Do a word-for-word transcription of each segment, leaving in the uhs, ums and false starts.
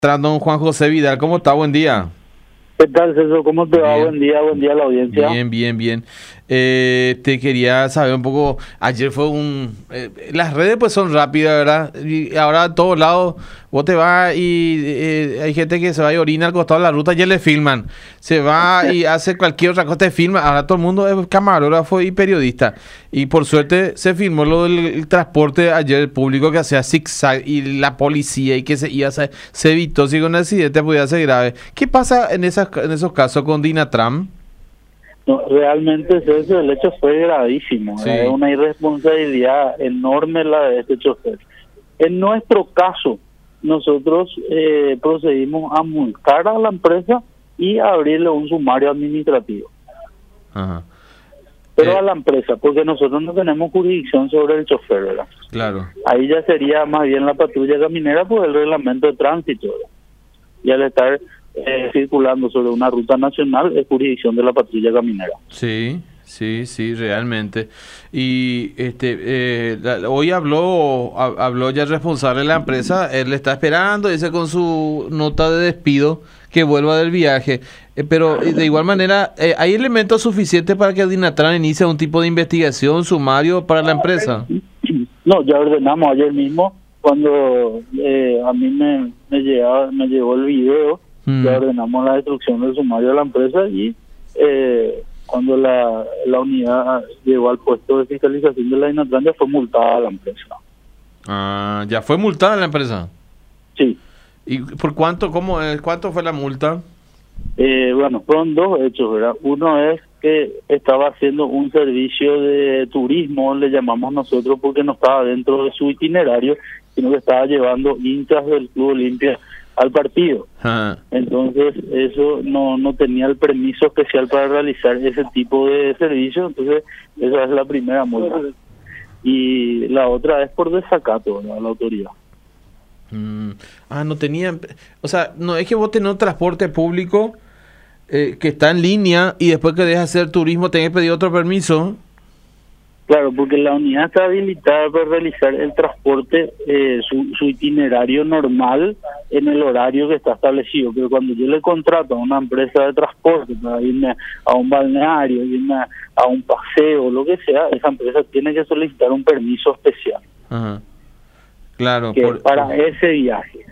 Don Juan José Vidal, ¿cómo está? Buen día. ¿Qué tal, César? ¿Cómo te va? Bien. Buen día, buen día a la audiencia. Bien, bien, bien. Eh, te quería saber un poco, ayer fue un... eh, las redes pues son rápidas, ¿verdad? Y ahora a todos lados vos te vas y eh, hay gente que se va y orina al costado de la ruta, ya le filman. Se va y hace cualquier otra cosa, te filma. Ahora todo el mundo es camarógrafo y periodista. Y por suerte se filmó lo del el transporte ayer, el público que hacía zigzag y la policía y que se iba, se, se evitó si con un accidente podía ser grave. ¿Qué pasa en, esas, en esos casos con Dinatram? No, realmente ese, el hecho fue gravísimo. Sí. Es una irresponsabilidad enorme la de este chofer. En nuestro caso, nosotros eh, procedimos a multar a la empresa y a abrirle un sumario administrativo. Ajá. Pero Eh, a la empresa, porque nosotros no tenemos jurisdicción sobre el chofer, ¿verdad? Claro. Ahí ya sería más bien la patrulla caminera por el reglamento de tránsito, ¿verdad? Y al estar eh, circulando sobre una ruta nacional es jurisdicción de la patrulla caminera. Sí, sí, sí, realmente. Y este eh, la- hoy habló ha- habló ya el responsable de la empresa, él le está esperando, dice con su nota de despido que vuelva del viaje. Eh, pero eh, de igual manera, eh, ¿hay elementos suficientes para que Dinatran inicie un tipo de investigación, sumario para la empresa? No, ya ordenamos ayer mismo cuando eh, a mí me, me, llegaba, me llegó el video, Mm. ya ordenamos la destrucción del sumario de la empresa y eh, cuando la, la unidad llegó al puesto de fiscalización de la Dinatran ya fue multada a la empresa. Ah, ya fue multada la empresa. Sí, ¿Y por cuánto, cómo, es? ¿Cuánto fue la multa? eh, bueno, fueron dos hechos, ¿verdad? Uno es que estaba haciendo un servicio de turismo, le llamamos nosotros, porque no estaba dentro de su itinerario, sino que estaba llevando hinchas del Club Olimpia al partido. Ah, Entonces eso no no tenía el permiso especial para realizar ese tipo de servicio, entonces esa es la primera multa. Y la otra es por desacato, ¿verdad? A la autoridad. mm. Ah, no tenía, o sea, no es que vos tenés un transporte público eh, que está en línea y después que dejas hacer turismo tenés que pedir otro permiso. Claro, porque la unidad está habilitada para realizar el transporte, eh, su, su itinerario normal en el horario que está establecido. Pero cuando yo le contrato a una empresa de transporte para irme a un balneario, irme a, a un paseo, lo que sea, esa empresa tiene que solicitar un permiso especial Ajá. Claro. que por- es para ese viaje.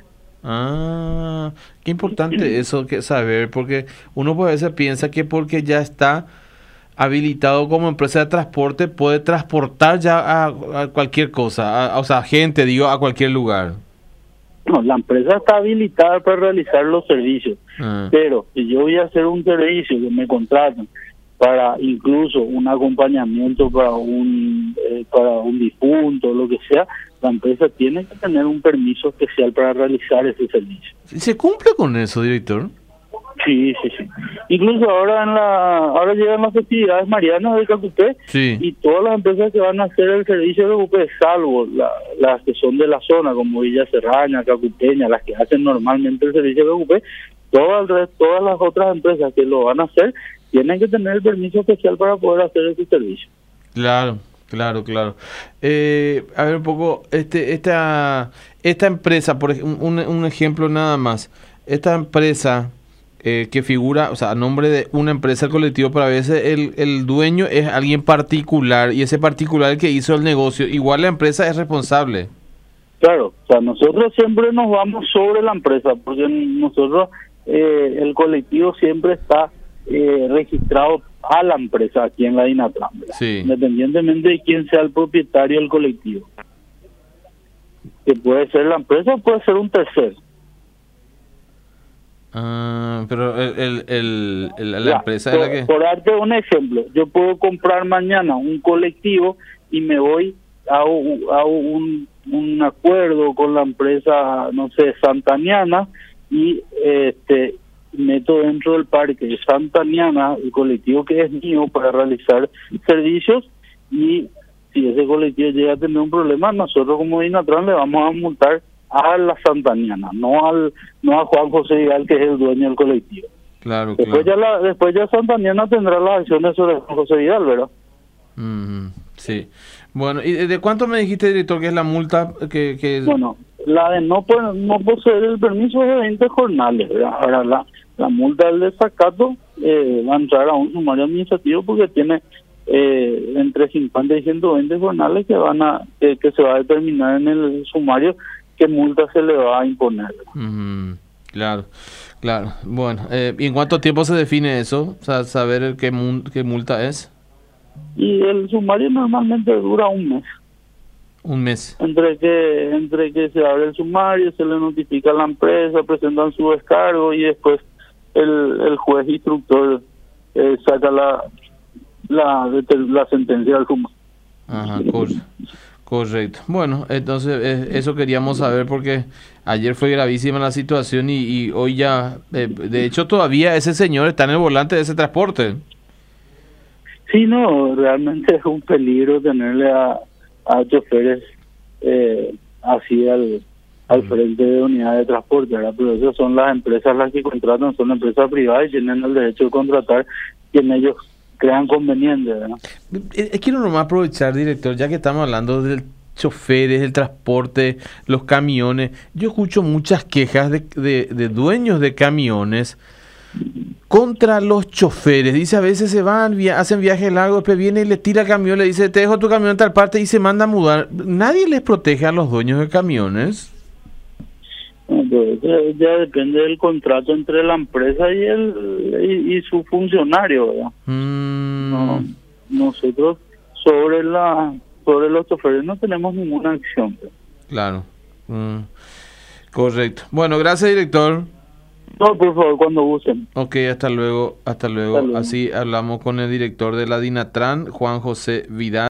Ah, qué importante eso que saber, porque uno pues, a veces piensa que porque ya está habilitado como empresa de transporte puede transportar ya a, a cualquier cosa, a- o sea, gente, digo, a cualquier lugar. No, la empresa está habilitada para realizar los servicios, Ah, pero si yo voy a hacer un servicio que me contratan para incluso un acompañamiento para un eh, para un difunto, lo que sea, la empresa tiene que tener un permiso especial para realizar ese servicio. ¿se cumple con eso, director? Sí, sí, sí. Incluso ahora en la ahora llegan las festividades marianas de Cacupé Sí. y todas las empresas que van a hacer el servicio de Cacupé, salvo la- las que son de la zona, como Villa Serraña, Cacupeña, las que hacen normalmente el servicio de Cacupé, todas, el re- todas las otras empresas que lo van a hacer tienen que tener el permiso especial para poder hacer ese servicio. Claro, claro, claro. Eh, a ver un poco, este, esta, esta empresa, por ej- un, un ejemplo nada más, esta empresa eh, que figura, o sea, a nombre de una empresa el colectivo, pero a veces el, el dueño es alguien particular y ese particular que hizo el negocio, igual la empresa es responsable. Claro, o sea, nosotros siempre nos vamos sobre la empresa, porque nosotros, eh, el colectivo siempre está eh, registrado a la empresa aquí en la Dinatran, ¿verdad? Sí. Independientemente de quién sea el propietario del colectivo. Que puede ser la empresa o puede ser un tercero. Ah, pero el, el, el- el- la Ya, empresa por, es la que... por darte un ejemplo, yo puedo comprar mañana un colectivo y me voy a, un- a un, un acuerdo con la empresa, no sé, Santaniana, y este meto dentro del parque de Santaniana el colectivo que es mío para realizar servicios, y si ese colectivo llega a tener un problema, nosotros como Dinatran le vamos a multar a la Santaniana, no al no a Juan José Vidal, que es el dueño del colectivo. Claro, Después claro. ya la, después ya Santaniana tendrá las acciones sobre Juan José Vidal, ¿verdad? Ujú, sí. Bueno, ¿y de cuánto me dijiste, director, que es la multa que... que... Bueno, la de no po- no poseer el permiso es de veinte jornales, ¿verdad? Ahora la, la multa del desacato eh, va a entrar a un sumario administrativo porque tiene eh, entre cincuenta y ciento veinte jornales que van a que, que se va a determinar en el sumario qué multa se le va a imponer. Mm, claro, claro. Bueno, eh, ¿y en cuánto tiempo se define eso? O sea, saber qué, mun- qué multa es. Y el sumario normalmente dura un mes. Un mes. Entre que entre que se abre el sumario, se le notifica a la empresa, presentan su descargo y después el, el juez instructor eh, saca la la, la sentencia del sumario. Ajá, cor- correcto. Bueno, entonces eh, eso queríamos saber porque ayer fue gravísima la situación y, y hoy ya, eh, de hecho todavía ese señor está en el volante de ese transporte. Sí, no, realmente es un peligro tenerle a, a choferes eh, así al, al frente de unidades de transporte, ¿verdad? Pero esas son las empresas las que contratan, son empresas privadas y tienen el derecho de contratar quien ellos crean conveniente, ¿verdad? Eh, eh, Quiero nomás aprovechar, director, ya que estamos hablando del choferes, del transporte, los camiones. Yo escucho muchas quejas de, de, de dueños de camiones contra los choferes. Dice, a veces se van, via hacen viajes largos, después viene y le tira el camión, le dice, te dejo tu camión en tal parte y se manda a mudar. ¿Nadie les protege a los dueños de camiones? Entonces, ya, ya depende del contrato entre la empresa y el y, y su funcionario, ¿verdad? Mm, No, nosotros sobre la sobre los choferes no tenemos ninguna acción. claro. Mm, correcto. Bueno, gracias, director. No, por favor, cuando gusten. Ok, hasta luego, hasta luego. Hasta luego. Así hablamos con el director de la Dinatran, Juan José Vidal.